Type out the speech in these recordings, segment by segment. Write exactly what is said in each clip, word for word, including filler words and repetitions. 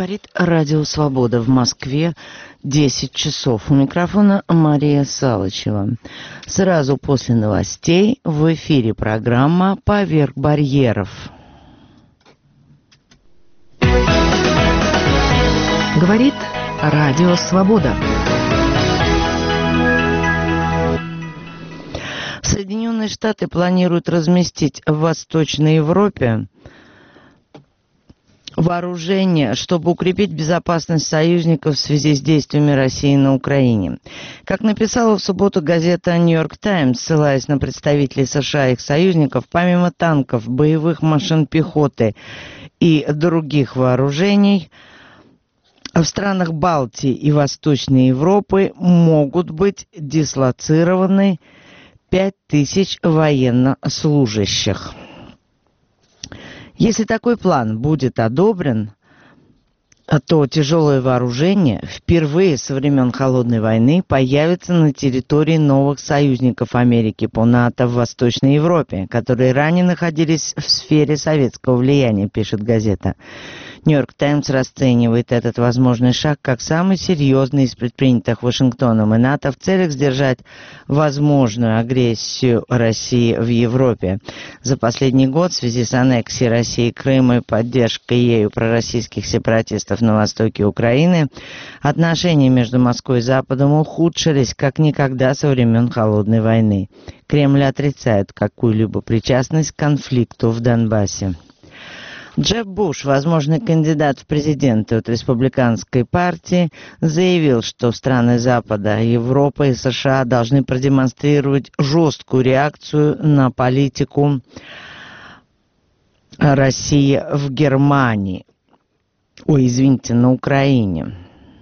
Говорит Радио Свобода в Москве, десять часов. У микрофона Мария Салычева. Сразу после новостей в эфире программа «Поверх барьеров». Говорит Радио Свобода. Соединенные Штаты планируют разместить в Восточной Европе вооружение, чтобы укрепить безопасность союзников в связи с действиями России на Украине. Как написала в субботу газета «Нью-Йорк Таймс», ссылаясь на представителей США и их союзников, помимо танков, боевых машин пехоты и других вооружений, в странах Балтии и Восточной Европы могут быть дислоцированы пять тысяч военнослужащих. Если такой план будет одобрен, то тяжелое вооружение впервые со времен Холодной войны появится на территории новых союзников Америки по НАТО в Восточной Европе, которые ранее находились в сфере советского влияния, пишет газета. «Нью-Йорк Таймс» расценивает этот возможный шаг как самый серьезный из предпринятых Вашингтоном и НАТО в целях сдержать возможную агрессию России в Европе. За последний год в связи с аннексией России Крыма и поддержкой ею пророссийских сепаратистов на востоке Украины отношения между Москвой и Западом ухудшились как никогда со времен Холодной войны. Кремль отрицает какую-либо причастность к конфликту в Донбассе. Джеб Буш, возможный кандидат в президенты от республиканской партии, заявил, что страны Запада, Европы и США должны продемонстрировать жесткую реакцию на политику России в Германии. Ой, извините, на Украине.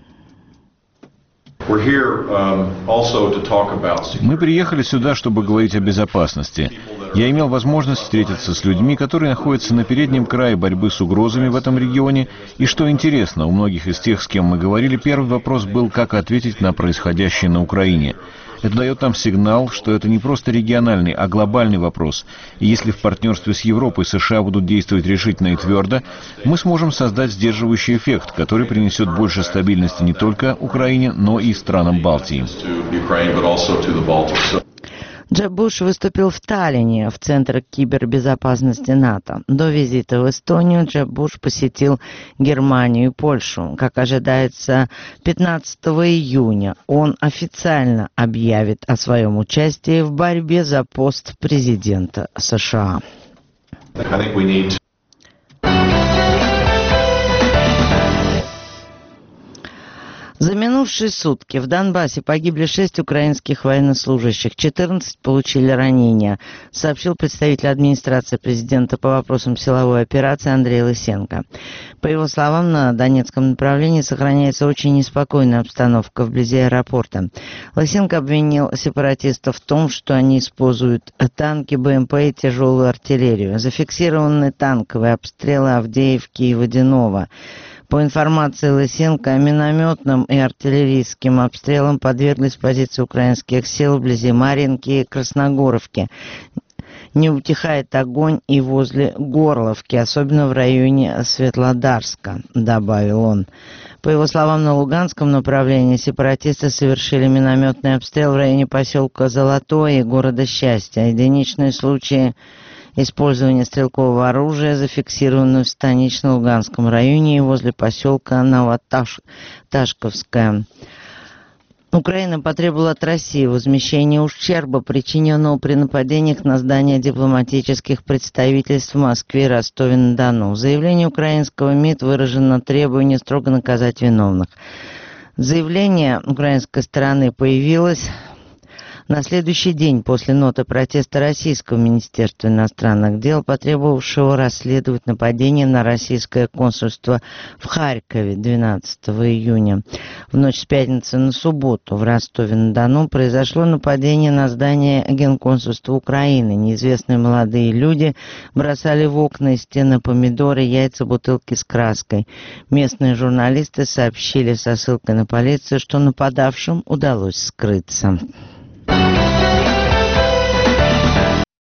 Мы приехали сюда, чтобы говорить о безопасности. Я имел возможность встретиться с людьми, которые находятся на переднем крае борьбы с угрозами в этом регионе. И что интересно, у многих из тех, с кем мы говорили, первый вопрос был, как ответить на происходящее на Украине. Это дает нам сигнал, что это не просто региональный, а глобальный вопрос. И если в партнерстве с Европой и США будут действовать решительно и твердо, мы сможем создать сдерживающий эффект, который принесет больше стабильности не только Украине, но и странам Балтии. Джеб Буш выступил в Таллине, в Центре кибербезопасности НАТО. До визита в Эстонию Джеб Буш посетил Германию и Польшу. Как ожидается, пятнадцатого июня он официально объявит о своем участии в борьбе за пост президента США. За минувшие сутки в Донбассе погибли шесть украинских военнослужащих, четырнадцать получили ранения, сообщил представитель администрации президента по вопросам силовой операции Андрей Лысенко. По его словам, на Донецком направлении сохраняется очень неспокойная обстановка вблизи аэропорта. Лысенко обвинил сепаратистов в том, что они используют танки, БМП и тяжелую артиллерию. Зафиксированы танковые обстрелы Авдеевки и Водяного. По информации Лысенко, минометным и артиллерийским обстрелам подверглись позиции украинских сил вблизи Марьинки и Красногоровки. Не утихает огонь и возле Горловки, особенно в районе Светлодарска, добавил он. По его словам, на Луганском направлении сепаратисты совершили минометный обстрел в районе поселка Золотое и города Счастья. Единичные случаи использование стрелкового оружия зафиксировано в Станично-Луганском районе и возле поселка Новоташковская. Украина потребовала от России возмещения ущерба, причиненного при нападениях на здания дипломатических представительств в Москве и Ростове-на-Дону. В заявлении украинского МИД выражено требование строго наказать виновных. Заявление украинской стороны появилось на следующий день после ноты протеста Российского Министерства иностранных дел, потребовавшего расследовать нападение на российское консульство в Харькове двенадцатого июня. В ночь с пятницы на субботу в Ростове-на-Дону произошло нападение на здание Генконсульства Украины. Неизвестные молодые люди бросали в окна и стены помидоры, яйца, бутылки с краской. Местные журналисты сообщили со ссылкой на полицию, что нападавшим удалось скрыться.